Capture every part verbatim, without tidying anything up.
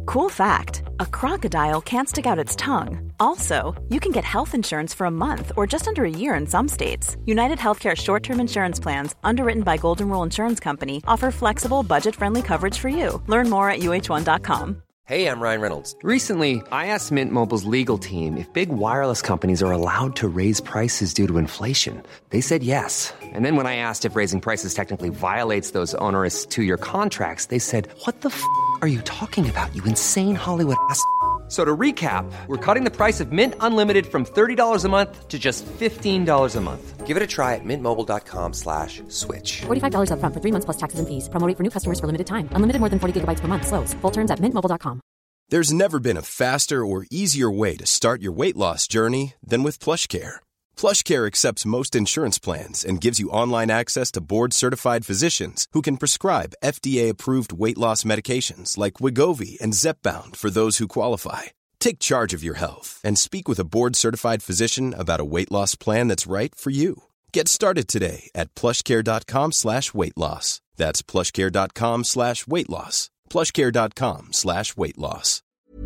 Cool fact, a crocodile can't stick out its tongue. Also, you can get health insurance for a month or just under a year in some states. United Healthcare short-term insurance plans, underwritten by Golden Rule Insurance Company, offer flexible, budget-friendly coverage for you. Learn more at U H one dot com. Hey, I'm Ryan Reynolds. Recently, I asked Mint Mobile's legal team if big wireless companies are allowed to raise prices due to inflation. They said yes. And then when I asked if raising prices technically violates those onerous two-year contracts, they said, what the f*** are you talking about, you insane Hollywood ass f- So to recap, we're cutting the price of Mint Unlimited from thirty dollars a month to just fifteen dollars a month. Give it a try at mintmobile.com slash switch. forty-five dollars up front for three months plus taxes and fees. Promo rate for new customers for limited time. Unlimited more than forty gigabytes per month. Slows full terms at mint mobile dot com. There's never been a faster or easier way to start your weight loss journey than with PlushCare. PlushCare accepts most insurance plans and gives you online access to board-certified physicians who can prescribe F D A-approved weight loss medications like Wegovy and Zepbound for those who qualify. Take charge of your health and speak with a board-certified physician about a weight loss plan that's right for you. Get started today at plushcare.com slash weight loss. That's plushcare.com slash weight loss. plushcare.com slash weight loss.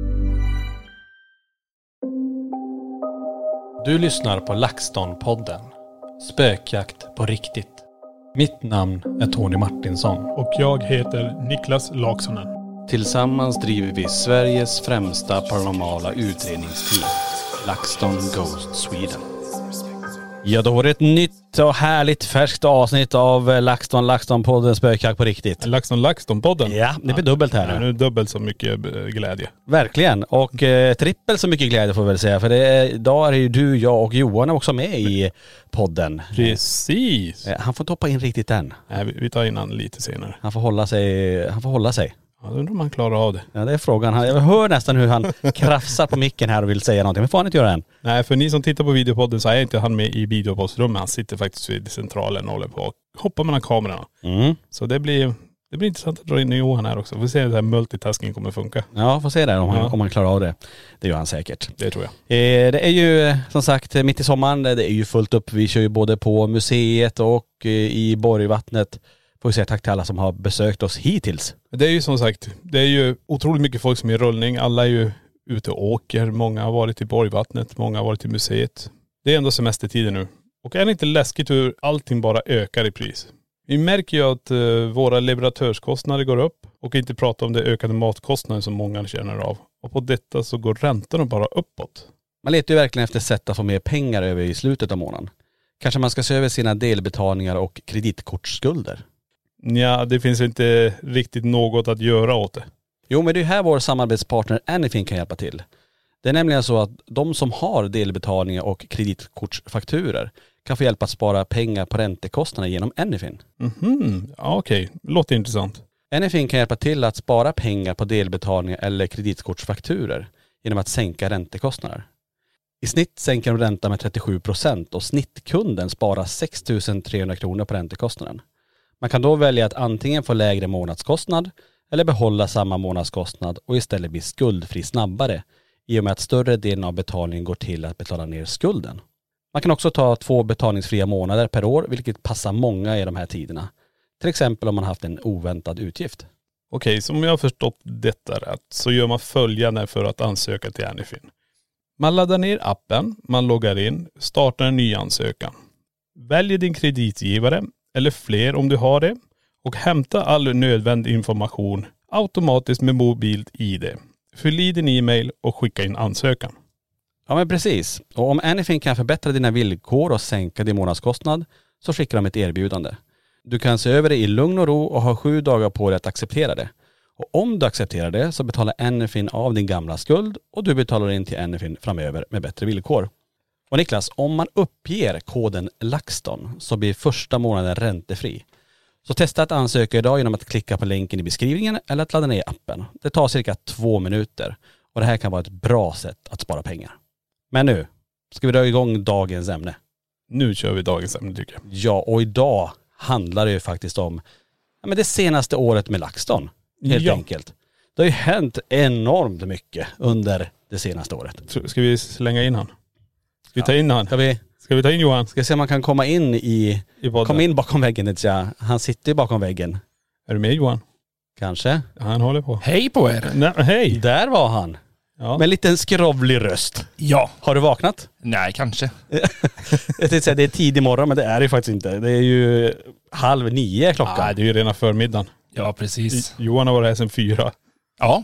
Du lyssnar på LaxTon-podden. Spökjakt på riktigt. Mitt namn är Tony Martinsson. Och jag heter Niklas Laksonen. Tillsammans driver vi Sveriges främsta paranormala utredningsteam, LaxTon Ghost Sweden. Ja, då var det ett nytt och härligt färskt avsnitt av LaxTon, LaxTon-podden Spökjakt på riktigt. LaxTon, LaxTon-podden? Ja, det blir dubbelt här nu. Ja, nu är dubbelt så mycket glädje. Verkligen, och eh, trippel så mycket glädje får vi väl säga. För det är, idag är det ju du, jag och Johan är också med i podden. Precis. Eh, han får toppa in riktigt än. Nej, vi, vi tar in han lite senare. Han får hålla sig, han får hålla sig. Ja, undrar om han klarar av det. Ja, det är frågan. Jag hör nästan hur han krafsar på micken här och vill säga någonting. Men får han inte göra än? Nej, för ni som tittar på videopodden så är inte han med i videopoddsrummet. Han sitter faktiskt vid centralen och håller på och hoppar mellan kamerorna. Mm. Så det blir, det blir intressant att dra in Johan här också. Vi får se om det här multitasking kommer funka. Ja, får se där om han, ja. om han klarar av det. Det gör han säkert. Det tror jag. Eh, det är ju som sagt mitt i sommaren. Det är ju fullt upp. Vi kör ju både på museet och eh, i Borgvattnet. Får vi säga tack till alla som har besökt oss hittills. Det är ju som sagt, det är ju otroligt mycket folk som är i rullning. Alla är ju ute och åker. Många har varit i Borgvattnet. Många har varit i museet. Det är ändå semestertider nu. Och är det inte läskigt hur allting bara ökar i pris? Vi märker ju att uh, våra leverantörskostnader går upp. Och inte prata om det ökade matkostnader som många känner av. Och på detta så går räntorna bara uppåt. Man letar ju verkligen efter sätt att få mer pengar över i slutet av månaden. Kanske man ska se över sina delbetalningar och kreditkortsskulder. Ja, det finns inte riktigt något att göra åt det. Jo, men det är här vår samarbetspartner Anyfin kan hjälpa till. Det är nämligen så att de som har delbetalningar och kreditkortsfakturer kan få hjälp att spara pengar på räntekostnader genom Anyfin. Mhm, ja, okej. Låter intressant. Anyfin kan hjälpa till att spara pengar på delbetalningar eller kreditkortsfakturer genom att sänka räntekostnader. I snitt sänker de ränta med trettiosju procent och snittkunden sparar sex tusen trehundra kronor på räntekostnaden. Man kan då välja att antingen få lägre månadskostnad eller behålla samma månadskostnad och istället bli skuldfri snabbare i och med att större delen av betalningen går till att betala ner skulden. Man kan också ta två betalningsfria månader per år, vilket passar många i de här tiderna. Till exempel om man haft en oväntad utgift. Okej, som jag har förstått detta rätt så gör man följande för att ansöka till Anyfin. Man laddar ner appen, man loggar in, startar en ny ansökan. Väljer din kreditgivare eller fler om du har det och hämta all nödvändig information automatiskt med mobilt I D. Fyll i din e-mail och skicka in ansökan. Ja, men precis. Och om Anyfin kan förbättra dina villkor och sänka din månadskostnad så skickar de ett erbjudande. Du kan se över det i lugn och ro och ha sju dagar på dig att acceptera det. Och om du accepterar det så betalar Anyfin av din gamla skuld och du betalar in till Anyfin framöver med bättre villkor. Och Niklas, om man uppger koden LaxTon så blir första månaden räntefri. Så testa att ansöka idag genom att klicka på länken i beskrivningen eller att ladda ner appen. Det tar cirka två minuter och det här kan vara ett bra sätt att spara pengar. Men nu ska vi dra igång dagens ämne. Nu kör vi dagens ämne tycker jag. Ja, och idag handlar det ju faktiskt om ja, men det senaste året med LaxTon. Helt ja. enkelt. Det har ju hänt enormt mycket under det senaste året. Ska vi slänga in han? Ska vi ta in han? Ska vi, Ska vi ta in Johan? Ska vi se om man kan komma in i... I komma in bakom väggen, inte jag. Han sitter ju bakom väggen. Är du med Johan? Kanske. Han håller på. Hej på er. Nej, hej. Där var han. Ja. Med en liten skrovlig röst. Ja. Har du vaknat? Nej, kanske. Jag tänkte säga det är tidig morgon, men det är det ju faktiskt inte. Det är ju halv nio klockan. Nej, det är ju rena förmiddagen. Ja, precis. Johan har varit här sedan fyra. Ja.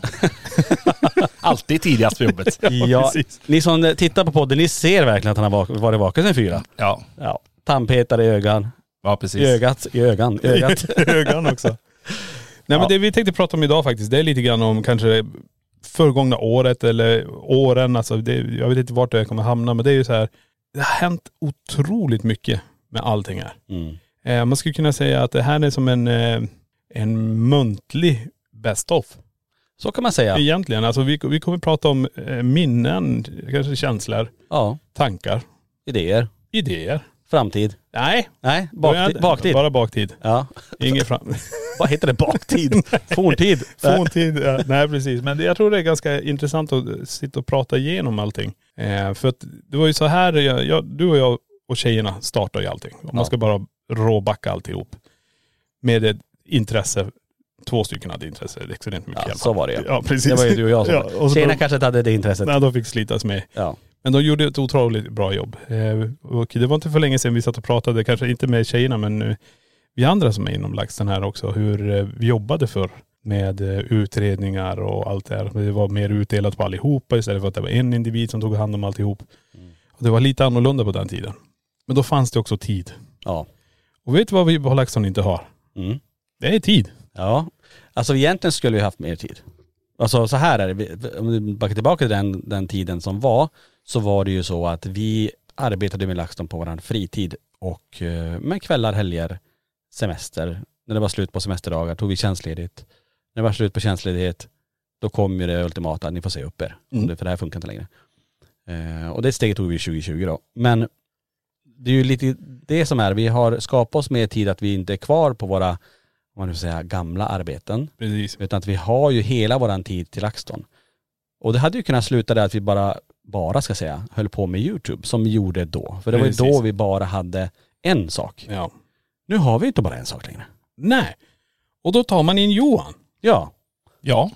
Alltid tidigast på jobbet. Ja, ni som tittar på podden, ni ser verkligen att han har varit vaken sedan fyra. Ja. Ja. Tandpetare i ögon. Ja, precis. I ögat, i ögon, ögat. Ögon också. Nej Ja. men det vi tänkte prata om idag faktiskt, det är lite grann om kanske förgångna året eller åren. Alltså det, jag vet inte vart jag kommer hamna, men det är ju så här, det har hänt otroligt mycket med allting här. Mm. Eh, man skulle kunna säga att det här är som en, eh, en muntlig best of. Så kan man säga. Egentligen, alltså vi, vi kommer prata om eh, minnen, kanske känslor, Ja, tankar, idéer, idéer. framtid. Nej, Nej, baktid. baktid. Bara baktid. Ja. Ingen fram. Vad heter det? Baktid? Forntid? Forntid, ja. Nej precis. Men det, jag tror det är ganska intressant att sitta och prata igenom allting. Eh, för att det var ju så här, jag, jag, du och jag och tjejerna startade ju allting. Om man Ja. ska bara råbacka alltihop. Med ett intresse, två stycken hade intresse extremt mycket. Ja, så var det ja. Ja precis. Det var ju du och jag som ja, var. och så Tjejerna de, kanske inte hade det intresset. nej, de fick slitas med. Ja. Men de gjorde ett otroligt bra jobb. Eh, och det var inte för länge sedan vi satt och pratade, kanske inte med tjejerna men eh, vi andra som är inom LaxTon här också, hur eh, vi jobbade för med eh, utredningar och allt det här. Det var mer utdelat på allihopa istället för att det var en individ som tog hand om alltihop. Mm. Och det var lite annorlunda på den tiden. Men då fanns det också tid. Ja. Och vet du vad vi på LaxTon inte har? Mm. Det är tid. Ja. Alltså egentligen skulle vi haft mer tid. Alltså så här är det. Vi- Om vi backar tillbaka till den, den tiden som var, så var det ju så att vi arbetade med LaxTon på vår fritid och eh, med kvällar, helger, semester. När det var slut på semesterdagar tog vi tjänstledigt. När det var slut på tjänstledighet då kom ju det ultimata, ni får se upp er. Mm. Det- För det här funkar inte längre. Eh, och det steget tog vi tjugo tjugo då. Men det är ju lite det som är, vi har skapat oss mer tid att vi inte är kvar på våra, om man nu säga, gamla arbeten. Precis. Utan att vi har ju hela våran tid till LaxTon. Och det hade ju kunnat sluta där att vi bara, bara ska säga, höll på med YouTube som vi gjorde då. För det var ju Precis. då vi bara hade en sak. Ja. Nu har vi inte bara en sak längre. Nej. Och då tar man in Johan. Ja, Ja.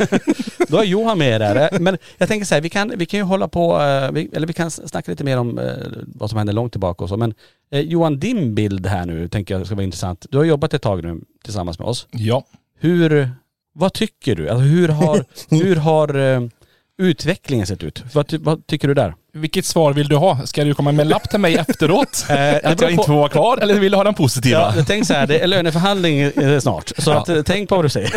då är Johan med där. Men jag tänker så här, vi kan, vi kan ju hålla på, eh, vi, eller vi kan snacka lite mer om eh, vad som hände långt tillbaka och så. Men eh, Johan, din bild här nu tänker jag ska vara intressant. Du har jobbat ett tag nu tillsammans med oss. Ja. Hur, vad tycker du? Alltså hur har, hur har eh, utvecklingen sett ut? Vad, ty, vad tycker du där? Vilket svar vill du ha? Ska du komma med en lapp till mig efteråt? det att beror jag inte på- får vara kvar? Eller vill du ha den positiva? Ja, jag tänkte så här, det är löneförhandling eh, snart. Så Ja. att, eh, tänk på vad du säger.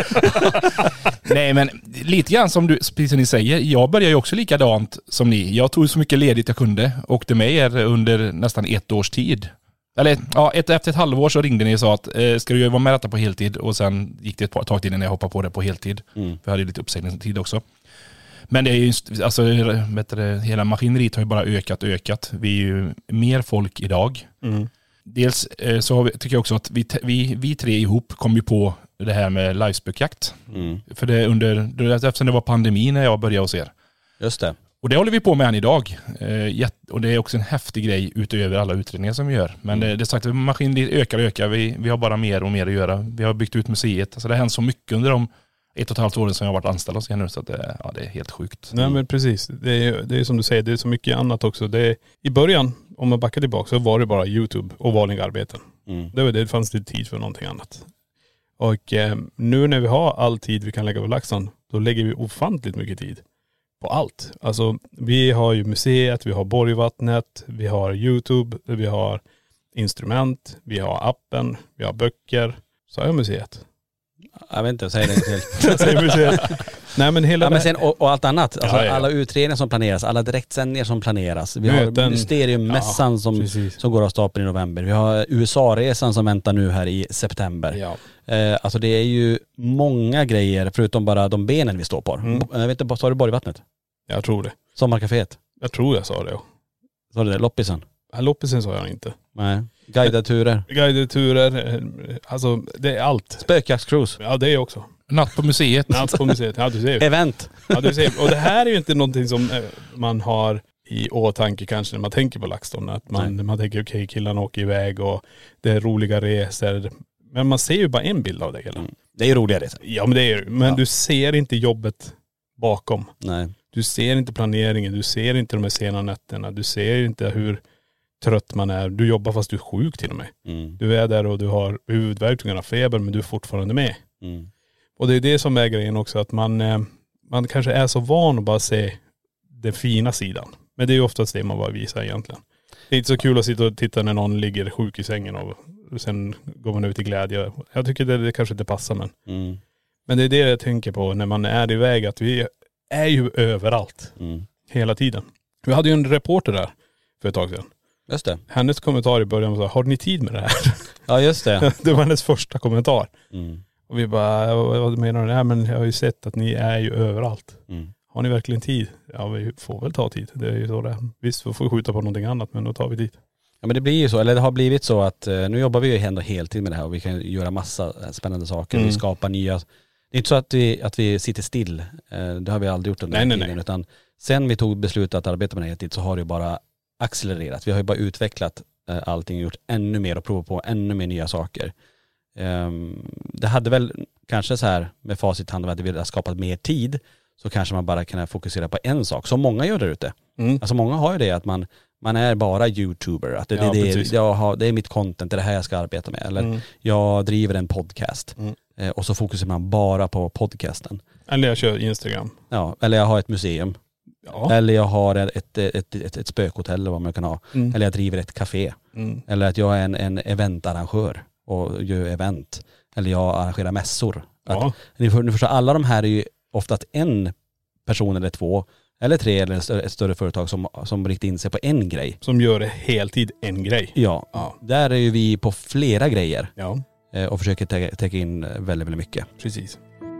Nej men lite grann som du, precis som ni säger, jag började ju också likadant som ni. Jag tog så mycket ledigt jag kunde, åkte med er under nästan ett års tid. Eller ja, ett, efter ett halvår så ringde ni och sa att eh, ska du vara med detta på heltid? Och sen gick det ett par tag till innan jag hoppade på det på heltid. Mm. För jag hade lite uppsägningstid också. Men det är ju, alltså vet du, hela maskineriet har ju bara ökat och ökat. Vi är ju mer folk idag. Mm. Dels eh, så har vi, tycker jag också att vi, vi, vi tre ihop kom ju på det här med livespökjakt. Mm. För det under, eftersom det var pandemi när jag började hos er. Just det. Och det håller vi på med än idag. Eh, jätt, och det är också en häftig grej utöver alla utredningar som vi gör. Men det, det är sagt att maskineriet ökar och ökar. Vi, vi har bara mer och mer att göra. Vi har byggt ut museet. Alltså det har hänt så mycket under de ett och ett halvt åren som jag har varit anställd hos er nu. Så att det, ja, det är helt sjukt. Nej men precis. Det är, det är som du säger, det är så mycket annat också. Det är, i början, om man backar tillbaka, så var det bara YouTube och vanliga arbeten. Mm. Det, var det, det fanns det tid för någonting annat. Och eh, nu när vi har all tid vi kan lägga på LaxTon, då lägger vi ofantligt mycket tid på allt. Alltså vi har ju museet, vi har Borgvattnet, vi har YouTube, vi har instrument, vi har appen, vi har böcker. Så har jag museet. Jag vet inte, säg det till. Jag säger museet. Nej men hela Ja, men det- sen, och, och allt annat. Alltså, Ja, ja. Alla utredningar som planeras, alla direktsändningar som planeras. Vi Möten. har Mysteriummässan Ja, som, precis. som går av stapeln i november. Vi har U S A-resan som väntar nu här i september. Ja. Eh, alltså det är ju många grejer förutom bara de benen vi står på. Mm. Bo- Jag vet inte, sa du Borgvattnet? Jag tror det. Sommarcaféet? Jag tror jag sa det. Sa du det? Loppisen? Ja, loppisen sa jag inte. Nej. Guidade turer? Guidade turer, eh, alltså det är allt. Spökjaktscruise? Ja det är också. Natt på museet. Natt på museet. Ja du ser. Event? Ja du ser. Och det här är ju inte någonting som eh, man har i åtanke kanske när man tänker på LaxTon. Att man, man tänker okej, okay, killarna åker iväg och det är roliga resor. Men man ser ju bara en bild av det hela. Mm. Det är ju roligare. Ja men det är men Ja. du ser inte jobbet bakom. Nej. Du ser inte planeringen, du ser inte de här sena nätterna, du ser inte hur trött man är. Du jobbar fast du är sjuk till och med. Mm. Du är där och du har huvudvärk, du har feber, men du är fortfarande med. Mm. Och det är det som är grejen också, att man, eh, man kanske är så van att bara se den fina sidan. Men det är ju oftast det man bara visar egentligen. Det är inte så kul att sitta och titta när någon ligger sjuk i sängen och sen går man ut i glädje. Jag tycker det, det kanske inte passar men. Mm. Men det är det jag tänker på när man är iväg, att vi är ju överallt. Mm. Hela tiden. Vi hade ju en reporter där för ett tag sedan. Just det. Hennes kommentar i början var så, har ni tid med det här? Ja just det. Det var hennes första kommentar. Mm. Och vi bara, vad menar du? Nej men jag har ju sett att ni är ju överallt. Mm. Har ni verkligen tid? Ja vi får väl ta tid. Det är ju så det är. Visst vi får skjuta på någonting annat men då tar vi tid. Ja men det blir ju så, eller det har blivit så att eh, nu jobbar vi ju ändå heltid med det här och vi kan göra massa spännande saker. Mm. Vi skapar nya, det är inte så att vi, att vi sitter still. Eh, det har vi aldrig gjort under Nej, den nej, tiden. nej. Utan sen vi tog beslutet att arbeta med det heltid så har det ju bara accelererat. Vi har ju bara utvecklat eh, allting och gjort ännu mer och provat på ännu mer nya saker. Um, det hade väl kanske så här med facit hand, att vi hade skapat mer tid så kanske man bara kan fokusera på en sak som många gör där ute. Mm. Alltså många har ju det att man, man är bara youtuber, att det, Ja, det, precis. det, jag har, det är mitt content, det är det här jag ska arbeta med, eller Mm. jag driver en podcast Mm. eh, och så fokuserar man bara på podcasten. Eller jag kör Instagram. Ja, eller jag har ett museum, Ja. eller jag har ett, ett, ett, ett, ett spökhotell eller vad man kan ha, Mm. eller jag driver ett café, Mm. eller att jag är en, en eventarrangör och gör event, eller jag arrangerar mässor. Att, Ja. ni, för, ni förstår, alla de här är ju ofta att en person eller två eller tre eller ett större, ett större företag som, som riktar in sig på en grej. Som gör det heltid en grej. Ja, Ja. där är ju vi på flera grejer Ja, eh, och försöker tä- täcka in väldigt, väldigt mycket. precis.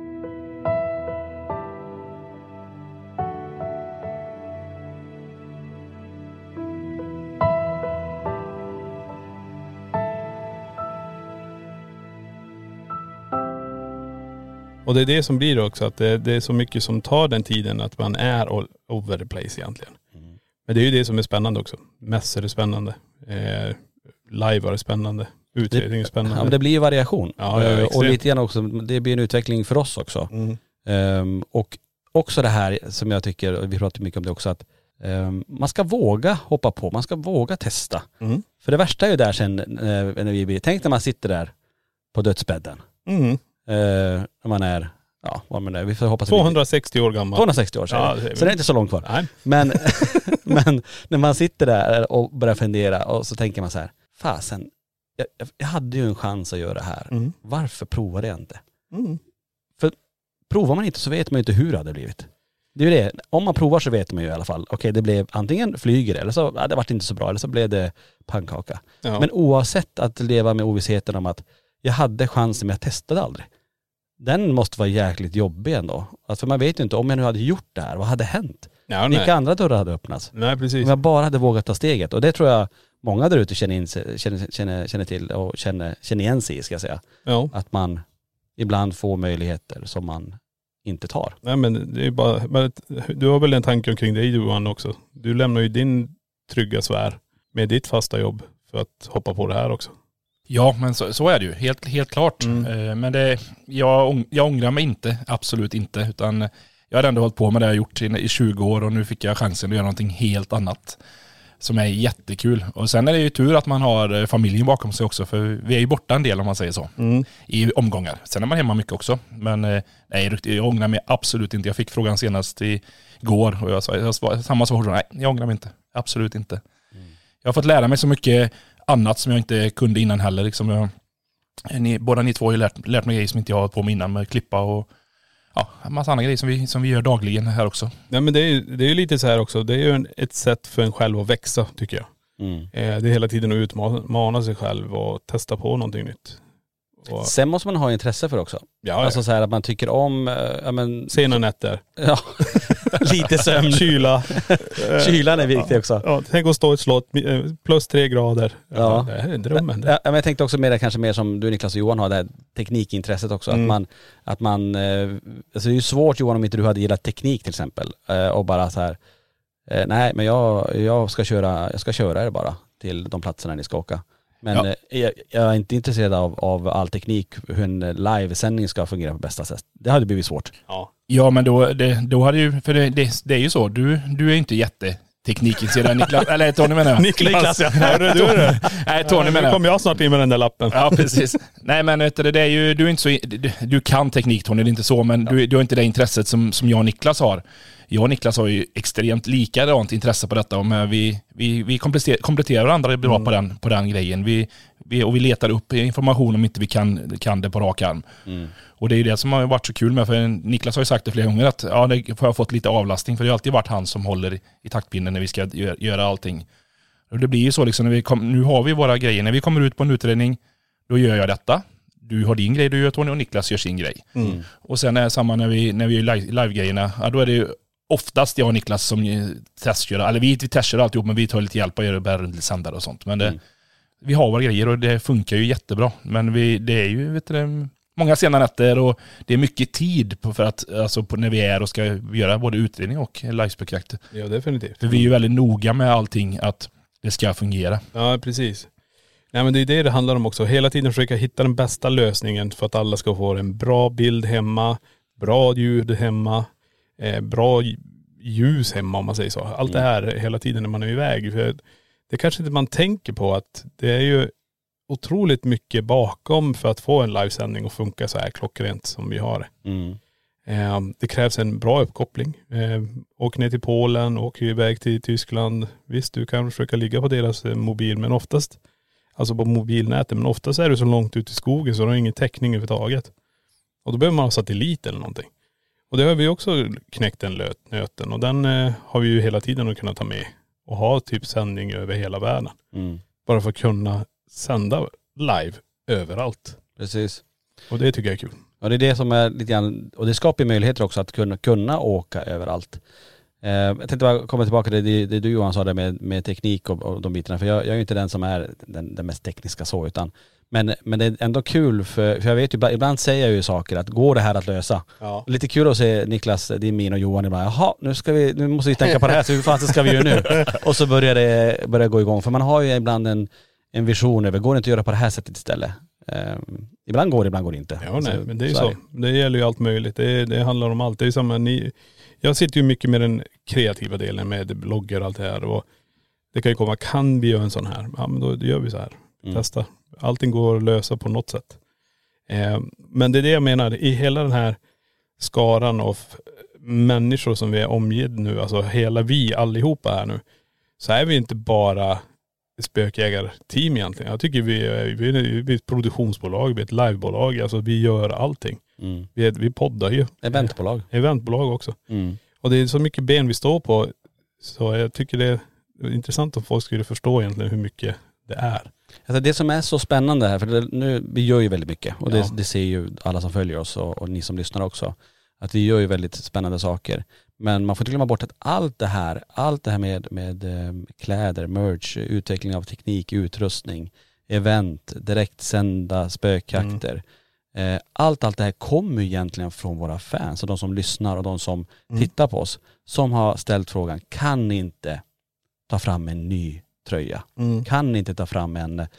Och det är det som blir också, att det, det är så mycket som tar den tiden att man är all over the place egentligen. Mm. Men det är ju det som är spännande också. Mässor är spännande. Eh, live är spännande. Utredning är spännande. Ja, men det blir ju variation. Ja, ja, Eh, och extremt. lite grann också, det blir en utveckling för oss också. Mm. Ehm, och också det här som jag tycker, och vi pratar mycket om det också, att ehm, man ska våga hoppa på, man ska våga testa. Mm. För det värsta är ju där sen, eh, när vi blir, tänk när man sitter där på dödsbädden. Mm. Eh, när man är, ja vad man är, vi får hoppas att vi- tvåhundrasextio år gammal. tvåhundrasextio år sedan. Ja, det är- Så det är inte så långt kvar. Nej. Men, men när man sitter där och börjar fundera och så tänker man så här, fasen, jag, jag hade ju en chans att göra det här. Mm. Varför provade jag inte? Mm. Provar man inte så vet man ju inte hur det hade blivit. Det är ju det, om man provar så vet man ju i alla fall, okej det blev antingen flyger eller så, ja, det vart inte så bra, eller så blev det pannkaka. Ja. Men oavsett att leva med ovissheten om att jag hade chansen men jag testade aldrig. Den måste vara jäkligt jobbig ändå. Alltså, för man vet ju inte, om jag nu hade gjort det här, vad hade hänt? Ja, Vilka nej. andra dörrar hade öppnats? nej, precis. Om jag bara hade vågat ta steget. Och det tror jag många där ute känner, in, sig- känner, känner, känner till och känner, känner igen sig i, ska jag säga. Ja. Att man ibland får möjligheter som man inte tar. Nej men det är bara, men du har väl en tanke omkring dig Johan också. Du lämnar ju din trygga sfär med ditt fasta jobb för att hoppa på det här också. Ja, men så, så är det ju. Helt, helt klart. Mm. Eh, Men det, jag, ång- jag ångrar mig inte. Absolut inte. Utan jag har ändå hållit på med det jag gjort i, i tjugo år och nu fick jag chansen att göra någonting helt annat. Som är jättekul. Och sen är det ju tur att man har eh, familjen bakom sig också. För vi är ju borta en del om man säger så. Mm. I omgångar. Sen är man hemma mycket också. Men eh, nej, jag ångrar mig absolut inte. Jag fick frågan senast igår och jag sa jag svar, samma svar. Nej, jag ångrar mig inte. Absolut inte. Jag har fått lära mig så mycket annat som jag inte kunde innan heller. Liksom jag, ni, båda ni två har ju lärt, lärt mig grejer som inte jag har hållit på med innan, med klippa och ja, en massa andra grejer som vi, som vi gör dagligen här också. Nej men det är ju det är ju lite så här också. Det är ju en, ett sätt för en själv att växa tycker jag. Mm. Eh, det är hela tiden att utmana sig själv och testa på någonting nytt. Och, Sen måste man ha intresse för också. ja, Alltså ja. så här att man tycker om, eh, ja men, Sena nätter. ja, lite sömn. Kyla. Kylan är viktig också. Ja, tänk att stå i ett slott, eh, plus tre grader. Ja. Ja. Det här är drömmen. Ja, men jag tänkte också mer kanske mer som du Niklas och Johan har, det här teknikintresset också. Mm. Att man, att man eh, alltså det är ju svårt Johan om inte du hade gillat teknik till exempel. Eh, och bara så här, eh, nej men jag, jag ska köra, jag ska köra er bara till de platserna ni ska åka. Men Ja. eh, jag, jag är inte intresserad av, av all teknik, hur en livesändning ska fungera på bästa sätt. Det hade blivit svårt. Ja. Ja, men då, det, då hade ju, för det, det, det är ju så, du, du är inte jätteteknikintresserad Niklas, eller Tony menar jag. Niklas, ja. Hörru, du är det. Nej, Tony menar Nu jag. kommer jag snart in med den där lappen. Ja, precis. Nej, men vet du, det är ju, du är inte så, du, du kan teknik Tony, det är inte så, men du, du har inte det intresset som, som jag och Niklas har. Jag och Niklas har ju extremt likadant intresse på detta, men vi, vi, vi kompletterar, kompletterar varandra bra mm. på, den, på den grejen. Vi, vi, och vi letar upp information om inte vi kan, kan det på rak arm. Mm. Och det är ju det som har varit så kul med, för Niklas har ju sagt det flera gånger att ja, det har jag fått lite avlastning, för det har alltid varit han som håller i taktpinnen när vi ska göra, göra allting. Och det blir ju så liksom, när vi kom, nu har vi våra grejer, när vi kommer ut på en utredning, då gör jag detta. Du har din grej, du gör Tony, och Niklas gör sin grej. Mm. Och sen är det samma när vi, när vi gör live-grejerna, ja, då är det ju oftast jag och Niklas som testkör, eller vi, vi testkör alltihop, men vi tar lite hjälp och gör bärsändare och sånt. Men det, mm. vi har våra grejer och det funkar ju jättebra. Men vi, det är ju, vet du, många sena nätter och det är mycket tid på för att, alltså på när vi är och ska göra både utredning och livespecial. Ja, definitivt. För vi är ju väldigt noga med allting, att det ska fungera. Ja, precis. Nej, men det är det det handlar om också. Hela tiden försöka hitta den bästa lösningen för att alla ska få en bra bild hemma, bra ljud hemma, eh, bra ljus hemma om man säger så. Allt det här hela tiden när man är iväg. För det kanske inte man tänker på att det är ju otroligt mycket bakom för att få en livesändning att funka så här klockrent som vi har. Mm. Eh, det krävs en bra uppkoppling. Eh, åk ner till Polen, åk iväg till Tyskland. Visst, du kan försöka ligga på deras eh, mobil, men oftast, alltså på mobilnätet, men oftast är du så långt ut i skogen så du har ingen täckning överhuvudtaget. Och då behöver man ha satellit eller någonting. Och det har vi också knäckt den nöten, och den eh, har vi ju hela tiden kunnat ta med och ha typ sändning över hela världen. Mm. Bara för att kunna sända live överallt. Precis. Och det tycker jag är kul. Och det är det som är lite grann, och det skapar möjligheter också att kunna, kunna åka överallt. Eh, jag tänkte bara komma tillbaka till det, det du Johan sa där med, med teknik och, och de bitarna, för jag, jag är ju inte den som är den, den mest tekniska så, utan men, men det är ändå kul för, för jag vet ju, ibland säger jag ju saker att går det här att lösa? Ja. Lite kul att se Niklas, din min och Johan ibland, jaha, nu ska vi, nu måste vi tänka på det här, så hur fan ska vi göra nu? Och så börjar det börjar gå igång, för man har ju ibland en, en vision över, går det inte att göra på det här sättet istället? Um, ibland går det, ibland går det inte. Ja, nej, men det är ju så. så. Det gäller ju allt möjligt. Det, det handlar om allt. Det är samma, ni, jag sitter ju mycket med den kreativa delen med bloggar och allt det här, och det kan ju komma, kan vi göra en sån här? Ja, men då gör vi så här. Mm. Testa. Allting går att lösa på något sätt. Eh, men det är det jag menar, i hela den här skaran av människor som vi är omgivna nu, alltså hela vi allihopa här nu, så är vi inte bara spökjägarteam egentligen. Jag tycker vi är, vi är, vi är ett produktionsbolag, vi är ett livebolag, alltså vi gör allting. Mm. Vi, är, vi poddar ju. Eventbolag. Eventbolag också. Mm. Och det är så mycket ben vi står på, så jag tycker det är intressant om folk skulle förstå egentligen hur mycket det är. Alltså det som är så spännande här, för det, nu, vi gör ju väldigt mycket, och det, ja. det ser ju alla som följer oss och, och ni som lyssnar också, att vi gör ju väldigt spännande saker. Men man får inte glömma bort att allt det här, allt det här med, med kläder, merch, utveckling av teknik, utrustning, event, direktsända spökjakter. Mm. Eh, allt, allt det här kommer ju egentligen från våra fans och de som lyssnar och de som mm. tittar på oss, som har ställt frågan, kan ni inte ta fram en ny tröja? Mm. Kan ni inte ta fram en, eh,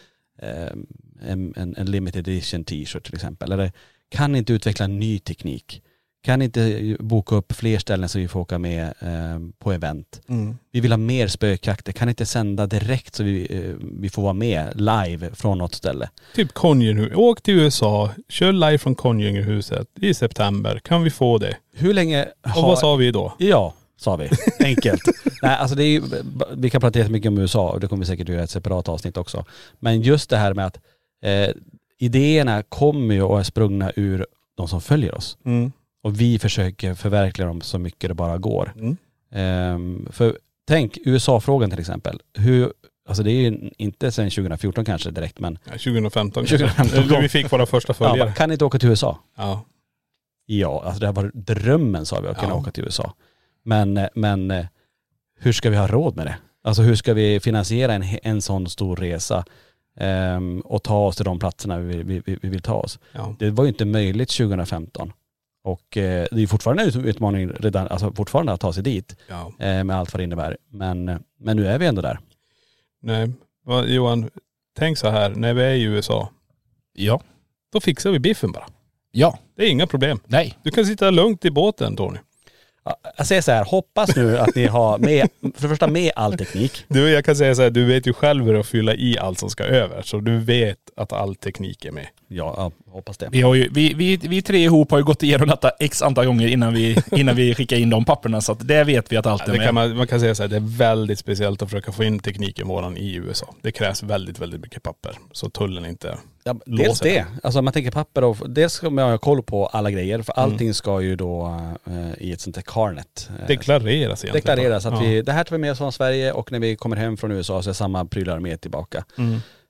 en, en, en limited edition t-shirt till exempel? Eller kan ni inte utveckla en ny teknik? Kan ni inte boka upp fler ställen så vi får åka med eh, på event? Mm. Vi vill ha mer spökjakter. Kan ni inte sända direkt så vi, eh, vi får vara med live från något ställe? Typ Conjunger. Åk till U S A. Kör live från Conjungerhuset i september. Kan vi få det? Hur länge har... Och vad sa vi då? Ja, sa vi. Enkelt. Nej, alltså det är ju, vi kan prata mycket om U S A och det kommer vi säkert göra ett separat avsnitt också. Men just det här med att eh, idéerna kommer ju och är sprungna ur de som följer oss. Mm. Och vi försöker förverkliga dem så mycket det bara går. Mm. Um, för tänk U S A-frågan till exempel. Hur, alltså det är ju inte sedan tjugo fjorton kanske direkt, men... Ja, tjugo femton. tjugo femton. Vi fick våra första följare. Ja, kan inte åka till U S A? Ja. Ja, alltså det har varit drömmen, sa vi, att kunna ja. åka till U S A. Men, men hur ska vi ha råd med det? Alltså hur ska vi finansiera en, en sån stor resa um, och ta oss till de platserna vi, vi, vi, vi vill ta oss? Ja. Det var ju inte möjligt tjugo femton. Och eh, det är fortfarande en utmaning redan, alltså fortfarande att ta sig dit ja. eh, med allt vad det innebär. Men, men nu är vi ändå där. Nej, Johan, tänk så här, när vi är i U S A, Ja. då fixar vi biffen bara. Ja. Det är inga problem. Nej. Du kan sitta lugnt i båten, Tony. Ja, jag säger så här, hoppas nu att ni har med, för det första med all teknik. Du, jag kan säga så här, du vet ju själv hur att fylla i allt som ska över. Så du vet att all teknik är med. Ja, ja hoppas det. Vi, har ju, vi, vi, vi tre ihop har ju gått igenom detta x antal gånger innan vi, innan vi skickar in de papperna. Så att det vet vi att allt är Det med. kan man, man kan säga så här, det är väldigt speciellt att försöka få in tekniken våran i U S A. Det krävs väldigt, väldigt mycket papper. Så tullen inte Ja, dels låser det. det. Alltså man tänker papper och dels ska man ha koll på alla grejer. För allting ska ju då uh, i ett sånt här carnet. Uh, Deklareras egentligen. deklareras att Ja. vi, det här tar vi med oss från Sverige och när vi kommer hem från U S A så är samma prylar med tillbaka. Mm.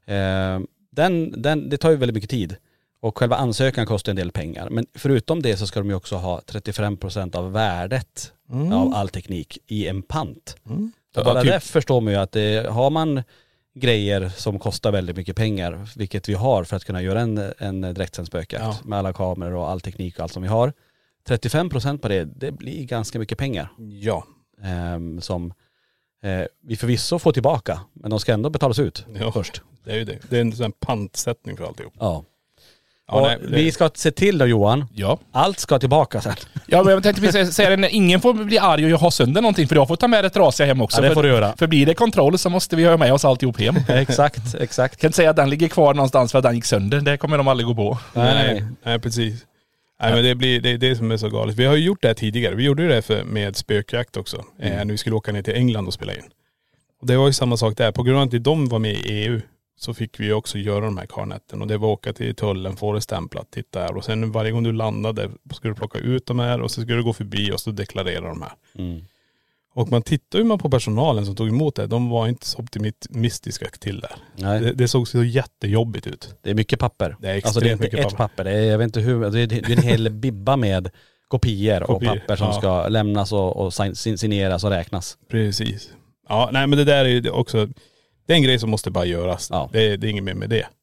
Uh, den, den, det tar ju väldigt mycket tid. Och själva ansökan kostar en del pengar. Men förutom det så ska de ju också ha trettiofem procent av värdet Mm. av all teknik i en pant. Mm. Så Ja, bara typ. det förstår man ju att det, har man grejer som kostar väldigt mycket pengar, vilket vi har för att kunna göra en, en direktsänd spökjakt Ja. med alla kameror och all teknik och allt som vi har. trettiofem procent på det, det blir ganska mycket pengar. Ja. Ehm, som eh, vi förvisso får tillbaka, men de ska ändå betalas ut Ja. först. Det är ju det. Det är en sån pantsättning för alltihop. Ja. Ja, och nej, det- vi ska se till då Johan, Ja. allt ska tillbaka sen. Ja, men jag tänkte precis säga det, när ingen får bli arg och ha sönder någonting, för jag får ta med det trasiga hem också. Ja, det för, får du göra. För blir det kontroll så måste vi ha med oss alltihop hem. Jag exakt, exakt. kan inte säga att den ligger kvar någonstans för att den gick sönder. Det kommer de aldrig gå på. Nej, Nej, nej, nej. nej precis. Nej men det blir det, är det som är så galet. Vi har ju gjort det här tidigare. Vi gjorde ju det för, med spökjakt också. Mm. Eh, när vi skulle åka ner till England och spela in. Och det var ju samma sak där. På grund av att de var med i E U så fick vi också göra de här karnetten. Och det var åka till tullen, få det stämplat, titta här. Och sen varje gång du landade skulle du plocka ut de här och så skulle du gå förbi och så deklarera de här. Mm. Och man tittar ju man på personalen som tog emot det. De var inte så optimistiska till det. Nej. Det, det såg så jättejobbigt ut. Det är mycket papper. Det är extremt alltså det är inte mycket ett papper. papper. Det är, jag vet inte hur, det är, det är en hel bibba med kopior och Kopior, papper som ja. ska lämnas och, och sign- signeras och räknas. Precis. Ja, nej men det där är ju också, det är en grej som måste bara göras. Ja. Det, det är inget mer med det.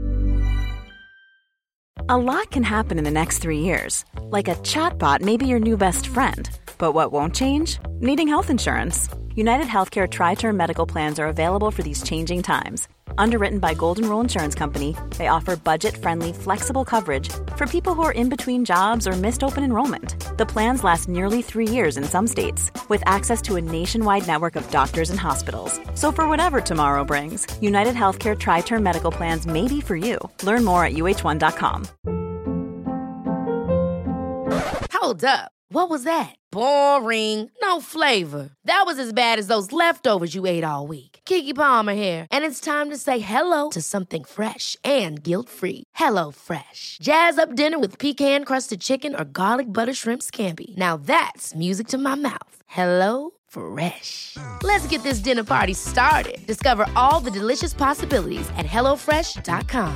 A lot can happen in the next three years. Like a chatbot may be your new best friend. But what won't change? Needing health insurance. United Healthcare Tri-Term Medical Plans are available for these changing times. Underwritten by Golden Rule Insurance Company, they offer budget-friendly, flexible coverage for people who are in between jobs or missed open enrollment. The plans last nearly three years in some states, with access to a nationwide network of doctors and hospitals. So for whatever tomorrow brings, United Healthcare Tri-Term Medical Plans may be for you. Learn more at U H one dot com. Hold up. What was that? Boring. No flavor. That was as bad as those leftovers you ate all week. Keke Palmer here, and it's time to say hello to something fresh and guilt-free. Hello Fresh. Jazz up dinner with pecan-crusted chicken or garlic butter shrimp scampi. Now that's music to my mouth. Hello Fresh. Let's get this dinner party started. Discover all the delicious possibilities at hello fresh dot com.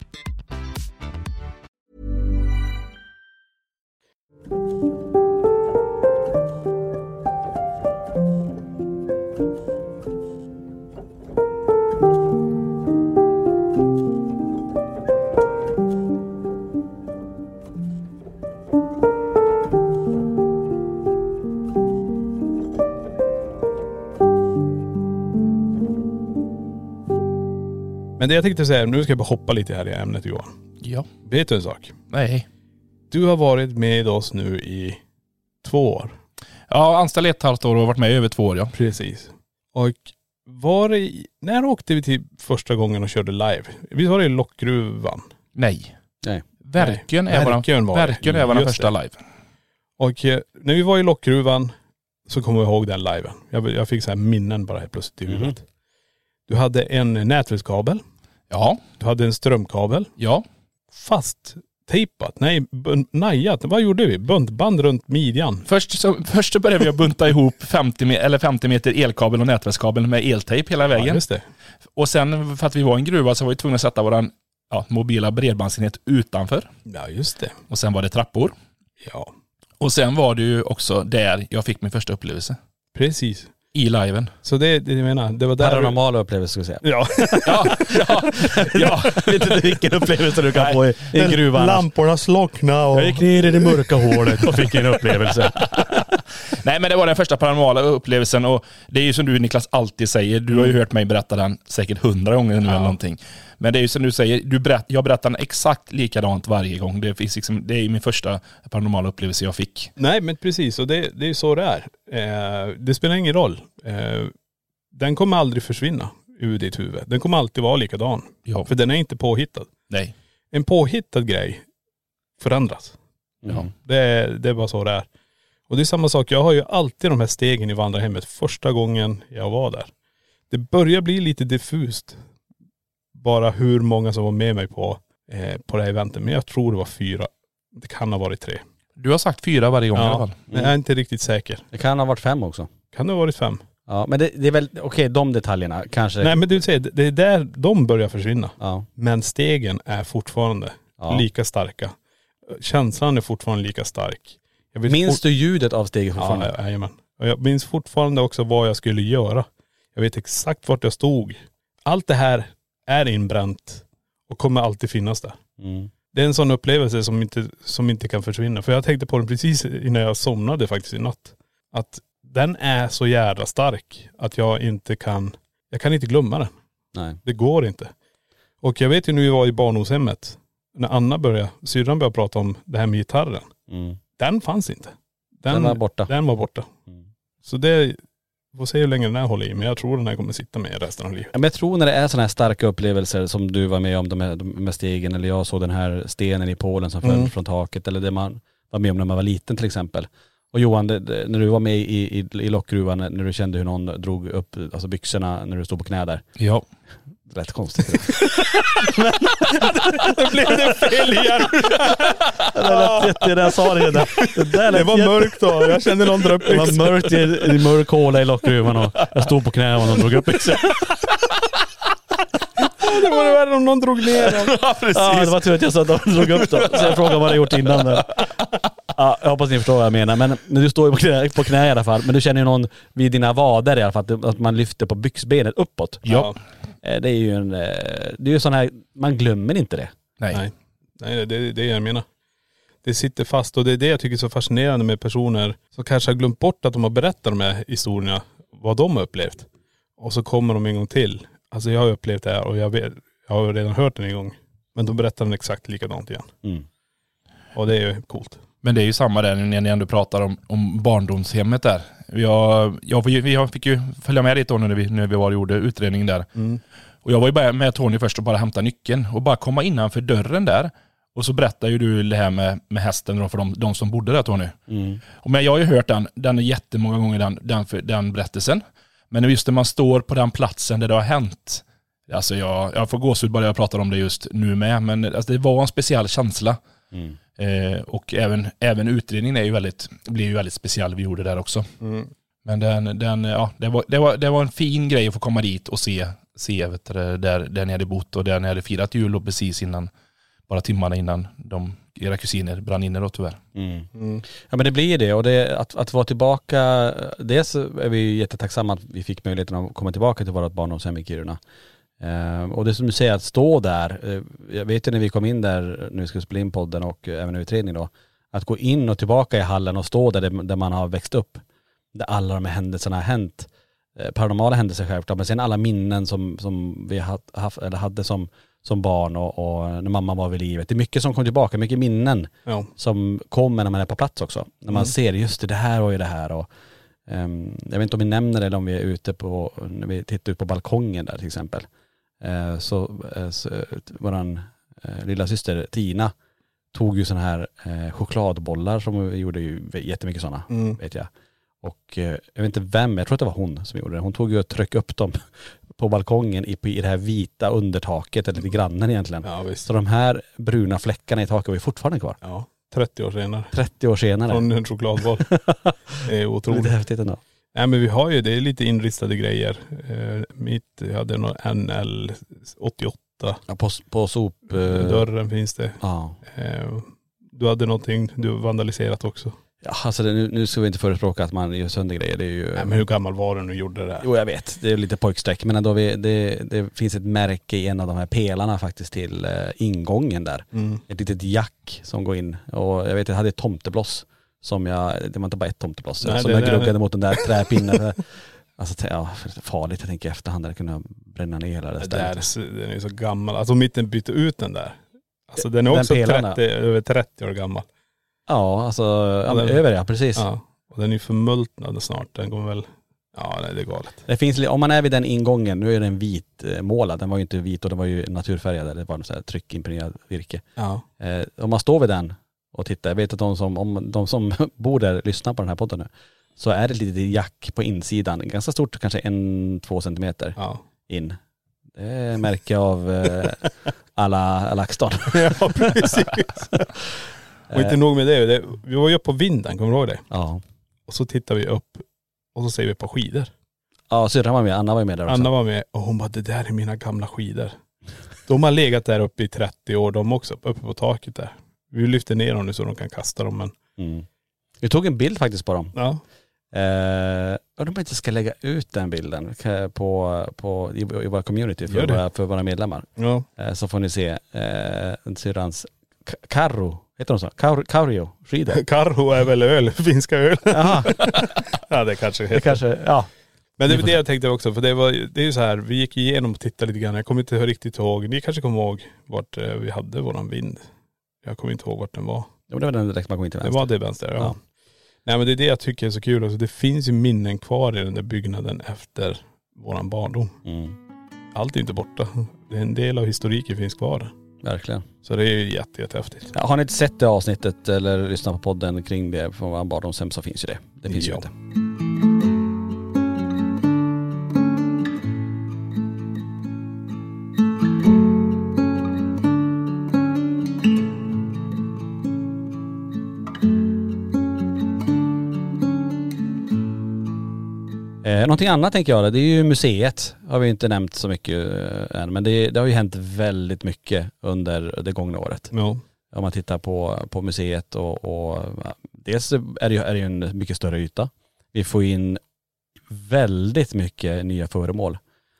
Men det jag tänkte säga, nu ska jag bara hoppa lite här i ämnet Johan. Ja. Vet du en sak? Nej. Du har varit med oss nu i två år. Ja, anställd ett halvt år och varit med i över två år, ja. Precis. Och var det, när åkte vi till första gången och körde live? Vi var det i Lockgruvan. Nej. Nej. Verkön Nej, är Verkön vår var det. Verkön är vår Just första det. live. Och eh, när vi var i Lockgruvan så kommer jag ihåg den liven. Jag, jag fick så här minnen bara helt plötsligt i huvudet. Du hade en nätverkskabel. Ja. Du hade en strömkabel. Ja. Fast tejpat. Nej, bun- najat. Vad gjorde vi? Buntband runt midjan. Först så, först så började vi att bunta ihop femtio, me- eller femtio meter elkabel och nätverkskabel med eltejp hela vägen. Ja, just det. Och sen för att vi var en gruva så var vi tvungna att sätta våran ja, mobila bredbandsenhet utanför. Ja, just det. Och sen var det trappor. Ja, Och sen var det ju också där jag fick min första upplevelse. precis. I liven. Så det, det jag menar, det var där... Paranormala upplevelser ska vi säga. Ja. Ja, ja, ja. Jag vet inte vilken upplevelse du kan få i, i en gruva annars. Lamporna slocknade och... Jag gick ner i det mörka hålet och fick en upplevelse. Nej, men det var den första paranormala upplevelsen och det är ju som du Niklas alltid säger, du har ju hört mig berätta den säkert hundra gånger nu ja. eller någonting. Men det är ju som du säger, du berätt, jag berättar den exakt likadant varje gång. Det, finns liksom, det är min första paranormala upplevelse jag fick. Nej, men precis, och det, det är ju så det är. Eh, det spelar ingen roll. Eh, den kommer aldrig försvinna ur ditt huvud. Den kommer alltid vara likadan. Ja. För den är inte påhittad. Nej. En påhittad grej förändras. Ja. Det, är, det är bara så det är. Och det är samma sak, jag har ju alltid de här stegen i vandrarhemmet första gången jag var där. Det börjar bli lite diffust. Bara hur många som var med mig på, eh, på det här eventet. Men jag tror det var fyra. Det kan ha varit tre. Du har sagt fyra varje gång ja, i alla fall. Mm. Men jag är inte riktigt säker. Det kan ha varit fem också. Kan det ha varit fem? Ja, men det, det är väl, okej, okay, de detaljerna kanske. Nej, men du säger, det är där de börjar försvinna. Ja. Men stegen är fortfarande ja. lika starka. Känslan är fortfarande lika stark. Minns fort... du ljudet av steget fortfarande? Ja, jajamän. Och jag minns fortfarande också vad jag skulle göra. Jag vet exakt vart jag stod. Allt det här är inbränt och kommer alltid finnas där. Mm. Det är en sån upplevelse som inte, som inte kan försvinna. För jag tänkte på den precis innan jag somnade faktiskt i natt. Att den är så jävla stark att jag inte kan, jag kan inte glömma den. Nej. Det går inte. Och jag vet ju nu vi var i barndomshemmet. När Anna började, syrran började prata om det här med gitarren. Mm. Den fanns inte. Den, den var borta. Den var borta. Mm. Så det, får se hur länge den här håller i. Men jag tror den här kommer sitta med resten av livet. Ja, men jag tror när det är sådana här starka upplevelser som du var med om, de med, de med stegen, eller jag såg den här stenen i Polen som föll mm. från taket, eller det man var med om när man var liten till exempel. Och Johan, det, det, när du var med i, i, i lockgruvan, när du kände hur någon drog upp alltså byxorna när du stod på knä där. Ja. Rätt konstigt. Det blev det fel igen. Det, det, det, jag sa det, det, det, där det var jätte... mörkt då. Jag kände någon dra upp byxor. Det var mörkt i, i mörk håla i lockgruvan och jag stod på knä och någon drog upp byxor. Det var det värre om någon drog ner dem. Ja, precis. Ja, det var tur att jag sa att de drog upp dem. Så jag frågade vad jag gjort innan där. Ja, jag hoppas ni förstår vad jag menar. Men, men du står ju på knä, på knä i alla fall. Men du känner ju någon vid dina vader i alla fall. Att, att man lyfter på byxbenet uppåt. Ja. Det är ju en... Det är ju sån här... Man glömmer inte det. Nej. Nej, Nej det är det jag menar. Det sitter fast och det är det jag tycker är så fascinerande med personer som kanske har glömt bort att de har berättat de här historierna. Vad de har upplevt. Och så kommer de en gång till. Alltså jag har upplevt det här och jag, vet, jag har redan hört den en gång. Men då berättar den exakt likadant igen. Mm. Och det är ju coolt. Men det är ju samma där när ni ändå pratar om, om barndomshemmet där. Jag, jag, vi fick ju följa med dit då när vi, när vi var och gjorde utredningen där. Mm. Och jag var ju bara med Tony först och bara hämta nyckeln. Och bara komma innanför dörren där. Och så berättar ju du det här med, med hästen då för de, de som bodde där, Tony. Mm. Och men jag har ju hört den, den är jättemånga gånger den, den, den berättelsen. Men just när man står på den platsen där det har hänt. Alltså jag, jag får gåshud bara jag pratar om det just nu med. Men alltså det var en speciell känsla. Mm. Eh, och även, även utredningen är ju väldigt, blir ju väldigt speciell vi gjorde där också. Mm. Men den, den, ja, det, var, det, var, det var en fin grej att få komma dit och se, se vet du, där, där ni hade bott och där ni hade firat jul och precis innan, bara timmarna innan de, era kusiner brann inne då tyvärr. Mm. Mm. Ja men det blir det och det, att, att vara tillbaka, dels är vi jättetacksamma att vi fick möjligheten att komma tillbaka till vårt barndomshem i Kiruna. Uh, och det som du säger, att stå där, uh, jag vet ju när vi kom in där, nu ska vi spela in podden och uh, även utredning då, att gå in och tillbaka i hallen och stå där, där man har växt upp, där alla de här händelserna har hänt, uh, paranormala händelser självklart, men sen alla minnen som, som vi haft, haft, eller hade som, som barn och, och när mamma var vid livet, det är mycket som kom tillbaka, mycket minnen ja. Som kommer när man är på plats också, när man mm. ser just det, det här och det här och um, jag vet inte om vi nämner det eller om vi är ute på, när vi tittar ut på balkongen där till exempel. Så, så våran eh, lilla syster Tina tog ju såna här eh, chokladbollar som vi gjorde ju jättemycket sådana, mm. vet jag. Och eh, jag vet inte vem, jag tror att det var hon som gjorde det. Hon tog ju och tryckte upp dem på balkongen i, i det här vita undertaket, eller till grannen egentligen. Ja, visst. Så de här bruna fläckarna i taket var ju fortfarande kvar. Ja, trettio år senare. trettio år senare. Från en chokladboll. Det är otroligt. Det är häftigt ändå. Nej men vi har ju, det är lite inristade grejer. Eh, mitt, jag hade någon N L åttioåtta. Ja, på, på sop. Eh... Dörren finns det. Ja. Eh, du hade någonting, du vandaliserat också. Ja alltså det, nu, nu ska vi inte förespråka att man gör sönder grejer. Det är ju... Nej men hur gammal var du när du gjorde det här? Jo jag vet, det är lite pojksträck. Men ändå vi, det, det finns ett märke i en av de här pelarna faktiskt till eh, ingången där. Mm. Ett litet jack som går in. Och jag vet jag hade ett tomtebloss som jag, det var inte bara ett tomtebloss, Nej, som det- jag det- gruggade mot den där träpinnen. Alltså ja, farligt, jag tänker i efterhand, det kunde bränna ner hela det Det stället. där, är så- den är ju så gammal. Alltså mitten bytte ut den där. Alltså den är Den också pelaren, trettio, över trettio år gammal. Ja, alltså ja, men den- över ja, precis. Ja. Och den är ju förmultnad snart. Den kommer väl, ja nej, det är galet. Det finns, li- om man är vid den ingången, nu är den vit eh, målad, den var ju inte vit och den var ju naturfärgad, det var något så här tryckimpregnerat virke. Ja. Eh, om man står vid den och tittar, jag vet att de som, om de som bor där lyssnar på den här podden nu, så är det ett litet jack på insidan, ganska stort, kanske en, två centimeter Ja. in. Det är märke av eh, alla LaxTon. Ja, precis. Och inte nog med det, det, vi var ju uppe på vinden, kommer du ihåg det? Ja. Och så tittar vi upp och så ser vi på skidor. Ja, syrran var med, Anna var ju med där också. Anna var med och hon bara, det där är mina gamla skidor. De har legat där uppe i trettio år de också, uppe på taket där. Vi lyfter ner dem nu så de kan kasta dem, men Mm. Vi tog en bild faktiskt på dem. ja. Eh, och de inte ska lägga ut den bilden på, på, i, i våra community för Gör det. våra, för våra medlemmar. Ja. Eh, så får ni se eh, syrrans K- Karro, heter de så? Kar- Kaurio, skidor. Karho är väl öl, finska öl. Jaha, Ja det kanske heter. det kanske, ja. Men det var det jag tänkte också, för det var det är ju så här, vi gick igenom och tittade lite grann. Jag kommer inte riktigt ihåg, ni kanske kommer ihåg vart eh, vi hade våran vind. Jag kommer inte ihåg vart den var. Jo, det var den direkt man kom in till Det vänster. var det vänster, ja. Ja. Nej men det är det jag tycker är så kul. Alltså, det finns ju minnen kvar i den där byggnaden efter våran barndom. Mm, Allt är inte borta. Det är en del av historiken finns kvar. verkligen. Så det är ju jätte, jättehäftigt. Ja, har ni inte sett det avsnittet eller lyssnat på podden kring det från vår barndomshem så finns ju det. Det finns ju Ja. inte. Eh, någonting annat tänker jag, det är ju museet. Har vi inte nämnt så mycket eh, än, men det, det har ju hänt väldigt mycket under det gångna året. Ja. Om man tittar på, på museet och, och ja, dels är det ju är det ju en mycket större yta. Vi får in väldigt mycket nya föremål.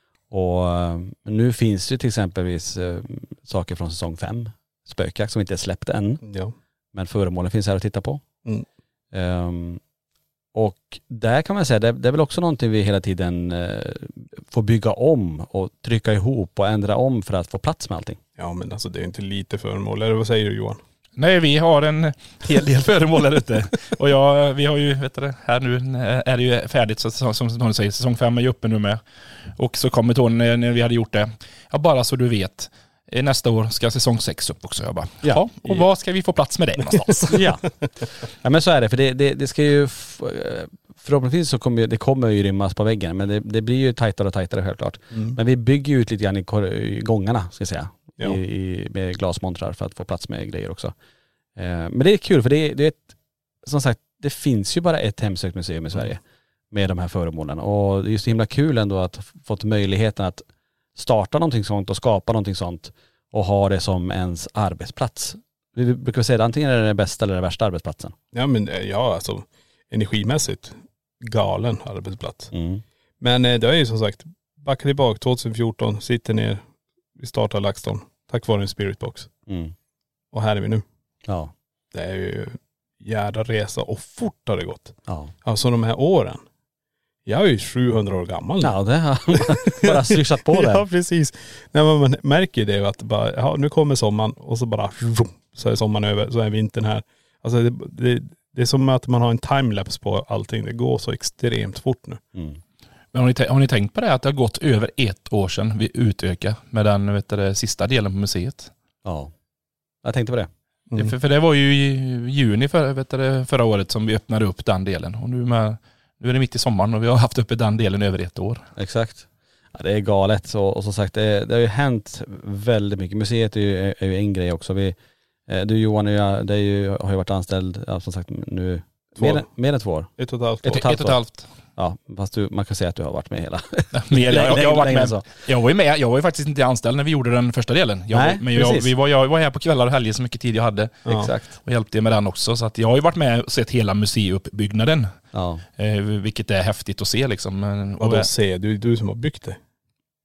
Och eh, nu finns det till exempelvis eh, saker från säsong fem, spökjakt, som inte är släppt än. Ja. Men föremålen finns här att titta på. Mm. Ehm, och där kan man säga, det, det är väl också någonting vi hela tiden eh, får bygga om och trycka ihop och ändra om för att få plats med allting. Ja men alltså det är inte lite föremål. Eller vad säger du Johan? Nej, vi har en hel del föremål där ute. Och jag, vi har ju, vet du, här nu är det ju färdigt, så som, som Tony säger, säsong fem är ju uppe nu med. Och så kommer Tony när, när vi hade gjort det. Ja, bara så du vet, nästa år ska säsong sex upp också. Jag bara, ja. ja och vad ska vi få plats med det någonstans? Ja. Ja men så är det, för det, det, det ska ju, förhoppningsvis så kommer det kommer ju rymmas på väggen, men det, det blir ju tajtare och tajtare självklart. Mm. Men vi bygger ju ut lite grann i, kor- i gångarna, ska jag säga. Ja. I, i, med glasmontrar för att få plats med grejer också. Eh, men det är kul för det, det är ett, som sagt, det finns ju bara ett hemsökt museum i Sverige med de här föremålen. Och det är så himla kul ändå att ha fått möjligheten att starta någonting sånt och skapa någonting sånt och ha det som ens arbetsplats. Vi brukar säga att antingen är det den bästa eller den värsta arbetsplatsen. Ja men ja alltså energimässigt galen arbetsplats. Mm. Men eh, det är ju som sagt, backa tillbaka tjugohundrafjorton, sitter ner, vi startar LaxTon tack vare en spiritbox. Mm. Och här är vi nu. Ja. Det är ju jävla resa och fort har det gått. Ja. Alltså de här åren. Jag är ju sjuhundra år gammal nu. Ja, det har bara slyschat på det. Ja precis. Nej, men man märker det att bara, ja, nu kommer sommaren och så bara så är sommaren över, så är vintern här. Alltså det, det, det är som att man har en timelapse på allting. Det går så extremt fort nu. Mm. Men har ni, har ni tänkt på det att det har gått över ett år sedan vi utökade med den vet du, sista delen på museet? Ja, jag tänkte på det. Mm. För, för det var ju i juni för, vet du, förra året som vi öppnade upp den delen. Och nu, med, nu är det mitt i sommaren och vi har haft uppe den delen över ett år. Exakt. Ja, det är galet. Så, och som sagt, det, det har ju hänt väldigt mycket. Museet är ju, är ju en grej också. Vi, du Johan är, det är ju, har ju varit anställd, ja, som sagt nu mer, än- mer än två år. Ett och ett halvt år. Ett och ett halvt Ett och ett halvt. Ja, fast du, man kan säga att du har varit med hela. Mer, jag, jag, har varit Längre med. så. Jag var ju med. Jag var ju faktiskt inte anställd när vi gjorde den första delen. Jag, Nej, men jag, precis. vi var, jag var här på kvällar och helger så mycket tid jag hade. Ja. Exakt. Och hjälpte med den också. Så att jag har ju varit med och sett hela museiuppbyggnaden. Ja. Eh, vilket är häftigt att se liksom. Men- Och då ser du, du som har byggt det.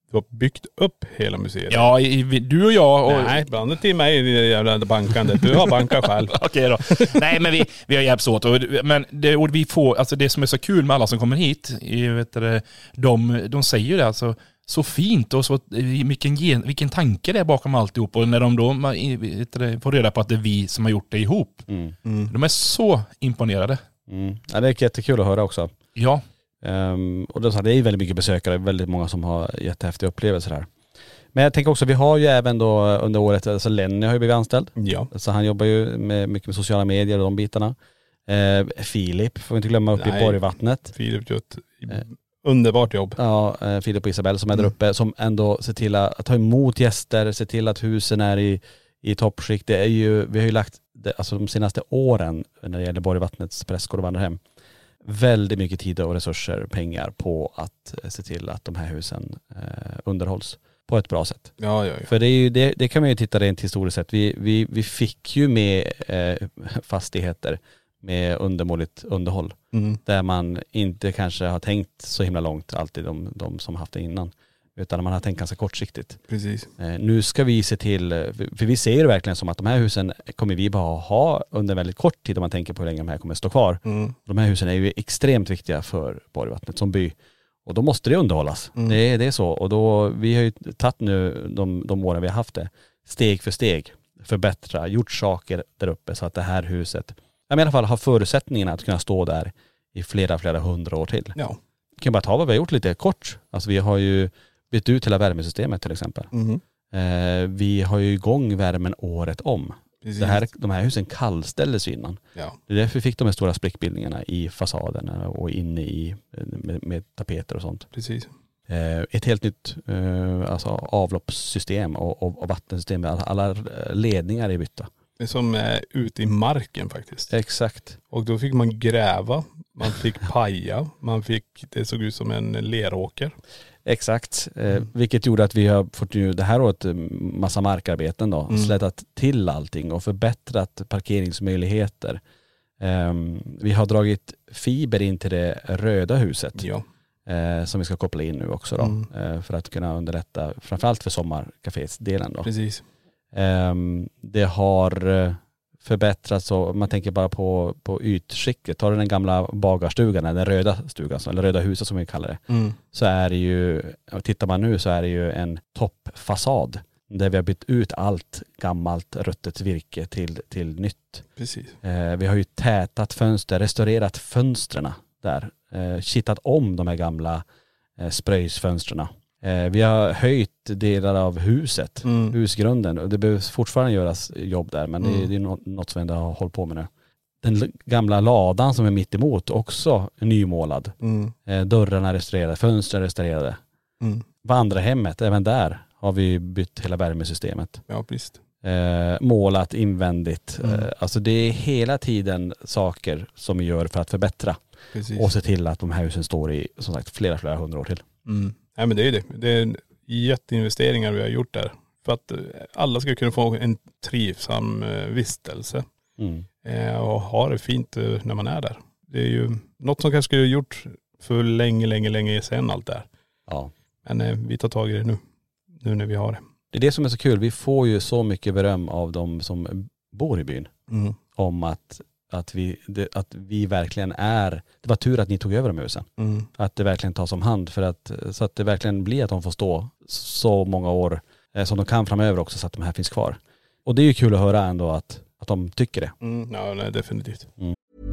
Du har byggt upp hela museet. Ja, i, du och jag och... Nej, blanda till mig i det jävla bankandet. Du har bankat själv. Okej då. Nej, men vi, vi har hjälpts åt. Och, men det, och vi får, alltså det som är så kul med alla som kommer hit, är, vet du, de, de säger ju det alltså så fint och så vilken, vilken tanke det är bakom alltihop. Och när de då vet du, får reda på att det är vi som har gjort det ihop. Mm. Mm. De är så imponerade. Mm. Ja, det är jättekul att höra också. Ja. Um, och det är väldigt mycket besökare, väldigt många som har jättehäftiga upplevelser här. Men jag tänker också, vi har ju även då under året, alltså Lenny har ju blivit anställd. Ja. Så han jobbar ju med mycket med sociala medier och de bitarna. Uh, Filip får vi inte glömma upp Nej. i Borgvattnet. Filip gör ett underbart jobb. Ja, uh, Filip och Isabel som är mm. där uppe, som ändå ser till att ta emot gäster, ser till att husen är i, i toppskick. Det är ju, vi har ju lagt, det, alltså de senaste åren när det gäller Borgvattnets prästgård och vandrarhem, väldigt mycket tid och resurser, pengar på att se till att de här husen eh, underhålls på ett bra sätt. Ja, ja, ja. För det, är ju, det, det kan man ju titta rent historiskt sett. Vi, vi, vi fick ju med eh, fastigheter med undermåligt underhåll. Mm. Där man inte kanske har tänkt så himla långt alltid de, de som haft det innan. Utan man har tänkt ganska kortsiktigt. Precis. Eh, nu ska vi se till, för vi ser det verkligen som att de här husen kommer vi bara ha under väldigt kort tid om man tänker på hur länge de här kommer stå kvar. Mm. De här husen är ju extremt viktiga för Borgvattnet som by. Och då måste det underhållas. Mm. Det, det är så. Och då, vi har ju tagit nu de, de åren vi har haft det, steg för steg, förbättra, gjort saker där uppe så att det här huset, i alla fall har förutsättningarna att kunna stå där i flera, flera hundra år till. Ja. Vi kan bara ta vad vi har gjort lite kort. Alltså vi har ju bytt ut hela värmesystemet till exempel. Mm. Eh, vi har ju igång värmen året om. Det här, de här husen kallställdes innan. Ja. Det är därför vi fick de här stora sprickbildningarna i fasaderna och inne i med, med tapeter och sånt. Precis. Eh, ett helt nytt eh, alltså avloppssystem och, och, och vattensystem. Alla, alla ledningar är bytta. Det är som är ute i marken faktiskt. Exakt. Och då fick man gräva, man fick paja, man fick, det såg ut som en leråker. Exakt, mm. eh, vilket gjorde att vi har fått ju det här året massa markarbeten då, mm. slätat till allting och förbättrat parkeringsmöjligheter. Eh, vi har dragit fiber in till det röda huset. Ja. Eh, som vi ska koppla in nu också då, mm. eh, för att kunna underlätta framförallt för sommarkafésdelen då. Precis. Eh, det har förbättrras och man tänker bara på, på ytskicket. Tar du den gamla bagarstugan, den röda stugan, eller röda huset som vi kallar det, mm. så är det ju, tittar man nu så är det ju en toppfasad där vi har bytt ut allt gammalt ruttet virke till, till nytt. Precis. Eh, vi har ju tätat fönster, restaurerat fönstren där, eh, kittat om de här gamla eh, spröjsfönstren. Eh, vi har höjt delar av huset, mm. husgrunden, och det behövs fortfarande göras jobb där, men mm. det, det är något som vi ändå har hållit på med nu. Den gamla ladan som är mitt emot också nymålad. Mm. Eh, dörrarna restaurerade, fönstren restaurerade. Mm. Vandrarhemmet, även där har vi bytt hela värmesystemet. Ja, visst. Eh, målat invändigt. Mm. Eh, alltså det är hela tiden saker som vi gör för att förbättra. Precis. Och se till att de här husen står i, som sagt, flera, flera hundra år till. Mm. Nej, men det är det. Det är jätteinvesteringar vi har gjort där. För att alla ska kunna få en trivsam vistelse. Mm. Eh, och ha det fint när man är där. Det är ju något som kanske skulle ha gjort för länge, länge, länge sedan allt där. Ja. Men eh, vi tar tag i det nu. Nu när vi har det. Det är det som är så kul. Vi får ju så mycket beröm av de som bor i byn. Mm. Om att, att, vi, det, att vi verkligen är, det var tur att ni tog över de husen. Mm. Att det verkligen tas om hand. För att, så att det verkligen blir att de får stå så många år eh, som de kan framöver också, så att de här finns kvar. Och det är ju kul att höra ändå att, att de tycker det. Mm, ja, nej, definitivt. Mm.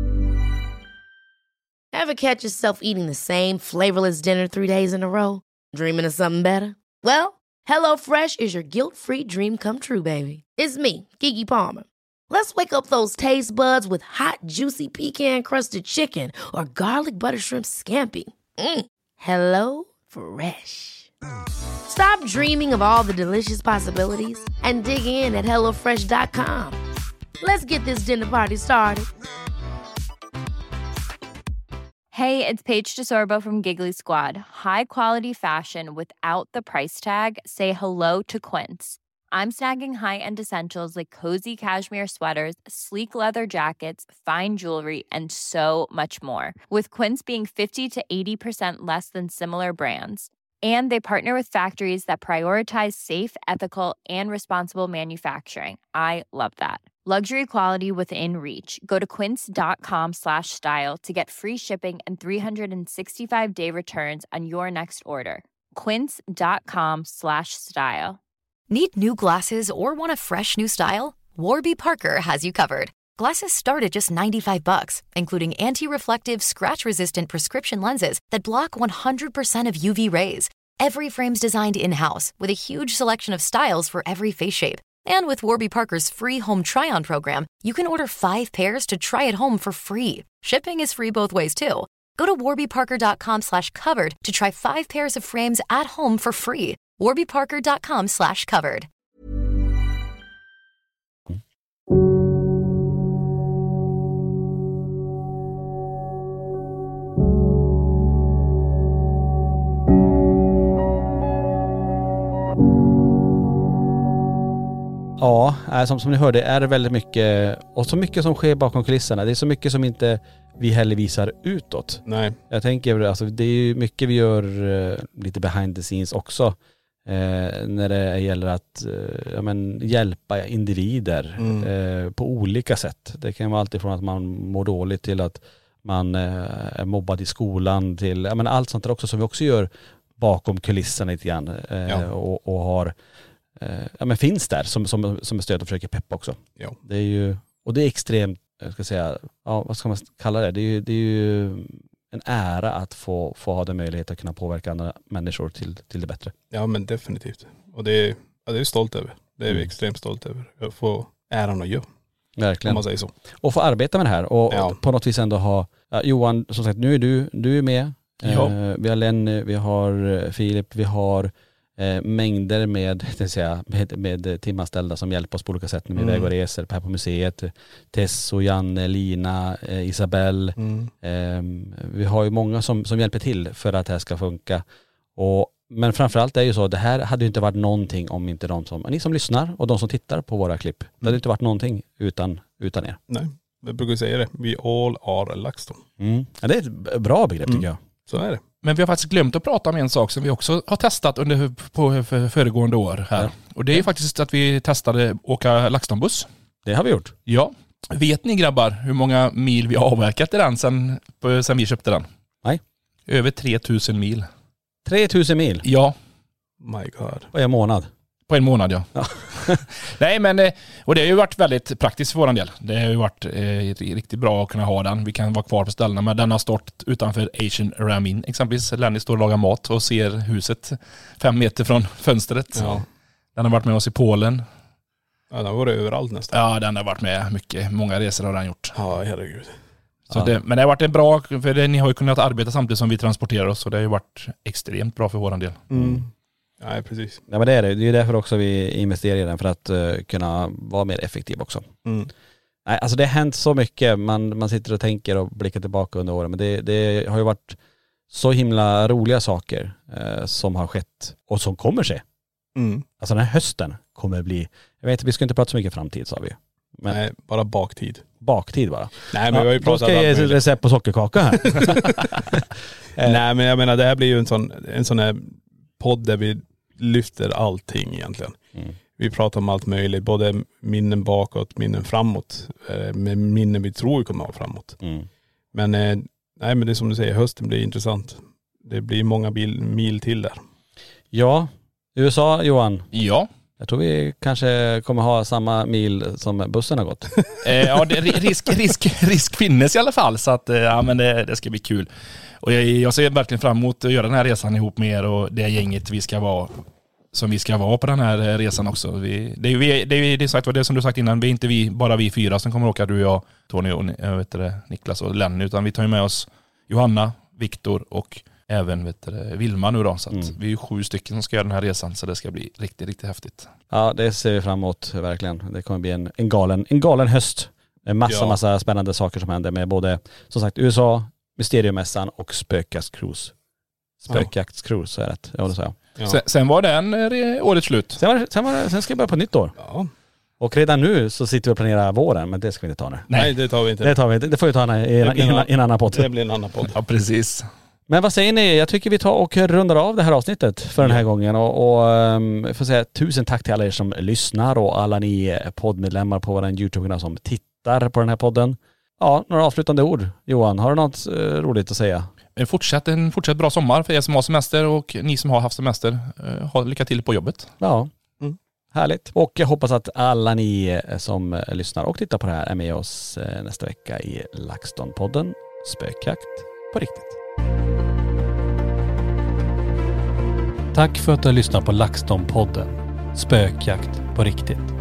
Ever catch yourself eating the same flavorless dinner three days in a row? Dreaming of something better? Well, HelloFresh is your guilt-free dream come true, baby. It's me, Keke Palmer. Let's wake up those taste buds with hot, juicy pecan-crusted chicken or garlic butter shrimp scampi. Mm. Hello Fresh. Stop dreaming of all the delicious possibilities and dig in at hello fresh dot com. Let's get this dinner party started. Hey, it's Paige DeSorbo from Giggly Squad. High quality fashion without the price tag. Say hello to Quince. I'm snagging high-end essentials like cozy cashmere sweaters, sleek leather jackets, fine jewelry, and so much more. With Quince being fifty to eighty percent less than similar brands. And they partner with factories that prioritize safe, ethical, and responsible manufacturing. I love that. Luxury quality within reach. Go to quince.com slash style to get free shipping and three sixty-five day returns on your next order. Quince.com slash style. Need new glasses or want a fresh new style? Warby Parker has you covered. Glasses start at just ninety-five bucks, including anti-reflective, scratch-resistant prescription lenses that block one hundred percent of U V rays. Every frame's designed in-house with a huge selection of styles for every face shape. And with Warby Parker's free home try-on program, you can order five pairs to try at home for free. Shipping is free both ways, too. Go to warbyparker.com slash covered to try five pairs of frames at home for free. warbyparker.com slash covered. Ja, som, som ni hörde är det väldigt mycket, och så mycket som sker bakom kulisserna. Det är så mycket som inte vi heller visar utåt. Nej. Jag tänker, alltså, det är ju mycket vi gör uh, lite behind the scenes också. Uh, när det gäller att uh, ja, men, hjälpa individer mm. uh, på olika sätt. Det kan vara allt ifrån att man mår dåligt till att man uh, är mobbad i skolan till ja, men, allt sånt där också som vi också gör bakom kulisserna lite grann. Uh, ja. och, och har ja, men finns där som, som, som stöd och försöker peppa också. Ja. Det är ju, och det är extremt, jag ska säga, ja, vad ska man kalla det? Det är ju, det är ju en ära att få, få ha den möjlighet att kunna påverka andra människor till, till det bättre. Ja, men definitivt. Och det är, ja, det är vi stolt över. Det är vi mm. extremt stolt över. Att få äran att göra. Verkligen. Om man säger så. Och få arbeta med det här och, ja. och på något vis ändå ha, ja, Johan, som sagt, nu är du, du är med. Ja. Eh, vi har Lenny, vi har Filip, vi har Eh, mängder med, det säga, med, med timanställda som hjälper oss på olika sätt med mm. väg och resor här på museet. Tesso, Janne, Lina, eh, Isabelle. Mm. Eh, vi har ju många som, som hjälper till för att det här ska funka. Och, men framförallt är ju så, det här hade ju inte varit någonting om inte de som, ni som lyssnar och de som tittar på våra klipp. Mm. Det hade inte varit någonting utan, utan er. Nej, jag brukar säga det. We all are LaxTon. Mm. Ja, det är ett bra begrepp tycker mm. jag. Så är det. Men vi har faktiskt glömt att prata om en sak som vi också har testat under på föregående år här. Ja. Och det är ju faktiskt att vi testade åka LaxTon-buss. Det har vi gjort. Ja. Vet ni grabbar hur många mil vi har avverkat i den sen, sen vi köpte den? Nej. Över tre tusen mil. tre tusen mil? Ja. My God. På en månad? På en månad, ja. ja. Nej, men och det har ju varit väldigt praktiskt för vår del. Det har ju varit eh, riktigt bra att kunna ha den. Vi kan vara kvar på ställena, men den har stått utanför Asian Ramin exempelvis. Lenny står och lagar mat och ser huset fem meter från fönstret. Ja. Den har varit med oss i Polen. Ja, den har varit överallt nästan. Ja, den har varit med mycket. Många resor har den gjort. Ja, herregud. Så ja. det, men det har varit en bra, för det, ni har ju kunnat arbeta samtidigt som vi transporterar oss, och det har ju varit extremt bra för vår del. Mm. Nej, precis. Ja, men det är det. Det är därför också vi investerar i den, för att uh, kunna vara mer effektiv också. Mm. Nej, alltså det har hänt så mycket. Man, man sitter och tänker och blickar tillbaka under åren. Men det, det har ju varit så himla roliga saker uh, som har skett och som kommer ske. Mm. Alltså den här hösten kommer bli, jag vet, vi ska inte prata så mycket framtid, sa vi. Men nej, bara baktid. Baktid bara. Nej, men ja, vi har ju pratat då ska jag ge recept på sockerkaka här. Nej, men jag menar, det här blir ju en sån, en sån här podd där vi lyfter allting egentligen. Mm. Vi pratar om allt möjligt, både minnen bakåt, minnen framåt, med minnen vi tror kommer att ha framåt. Mm. Men nej, men det är som du säger, hösten blir intressant. Det blir många bil, mil till där. Ja, U S A, Johan. Ja. Jag tror vi kanske kommer ha samma mil som bussen har gått. eh, ja, det, risk, risk, risk finnes i alla fall, så att ja, men det, det ska bli kul. Och jag, jag ser verkligen fram emot att göra den här resan ihop med er och det gänget vi ska vara, som vi ska vara på den här resan också. Vi, det är vi, det är det sagt, det som du sagt innan, vi är inte vi, bara vi fyra som kommer åka, du, jag, Tony och jag vet det, Niklas och Lenny, utan vi tar ju med oss Johanna, Viktor och även vet det, Vilma nu då, så att mm. vi är sju stycken som ska göra den här resan, så det ska bli riktigt, riktigt häftigt. Ja, det ser vi fram emot verkligen. Det kommer bli en, en, galen, en galen höst. En massa, ja. massa spännande saker som händer med både, som sagt, U S A, Mysteriemässan och Spökjaktscruise. Spökjaktscruise, så är det. Ja, det sa jag. Ja. Sen, sen var den årets slut. Sen, var det, sen, var det, sen ska jag börja på nytt år. Ja. Och redan nu så sitter vi och planerar våren, men det ska vi inte ta nu. Nej, det tar vi inte. Det tar vi inte. Det får vi ta i en, en, en, en annan podd. Det blir en annan podd. Ja, precis. Men vad säger ni? Jag tycker vi tar och rundar av det här avsnittet för den här ja. gången. Och, och um, jag får säga tusen tack till alla er som lyssnar och alla ni poddmedlemmar på vår YouTube-kanal som tittar på den här podden. Ja, några avslutande ord. Johan, har du något uh, roligt att säga? Fortsätt en fortsatt bra sommar för er som har semester och ni som har haft semester. Uh, ha lycka till på jobbet. Ja, mm. Härligt. Och jag hoppas att alla ni som lyssnar och tittar på det här är med oss nästa vecka i LaxTon-podden Spökjakt på riktigt. Tack för att du har lyssnat på LaxTon-podden Spökjakt på riktigt.